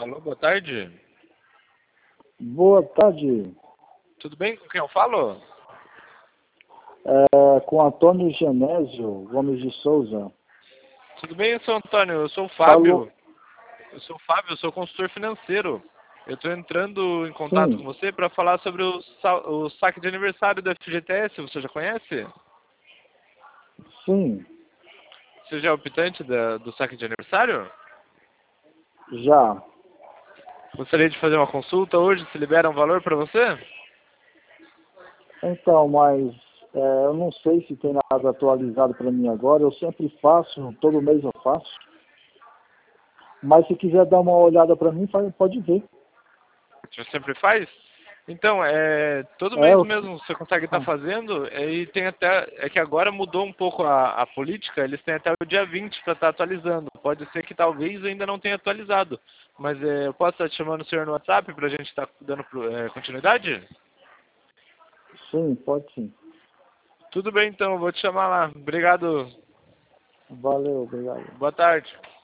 Alô, boa tarde. Boa tarde, Tudo bem? Com quem eu falo? com Antônio Genésio Gomes de Souza. Tudo bem, seu Antônio? Eu sou o Falou, Fábio. Eu sou consultor financeiro. Eu estou entrando em contato com sim, você para falar sobre o saque de aniversário do FGTS. Você já conhece? sim, Você já é optante do saque de aniversário? já. Gostaria de fazer uma consulta hoje, se libera um valor para você? Então, mas eu não sei se tem nada atualizado para mim agora. Eu sempre faço, todo mês eu faço. Mas se quiser dar uma olhada para mim, pode ver. Você sempre faz? Então, todo É, mês eu, mesmo você consegue estar ah, fazendo, e tem até, é que agora mudou um pouco a política, eles têm até o dia 20 para estar atualizando. Pode ser que talvez ainda não tenha atualizado, mas eu posso estar te chamando o senhor no WhatsApp para a gente estar dando continuidade? sim, pode sim. Tudo bem então, eu vou te chamar lá. Obrigado, Valeu, obrigado. boa tarde.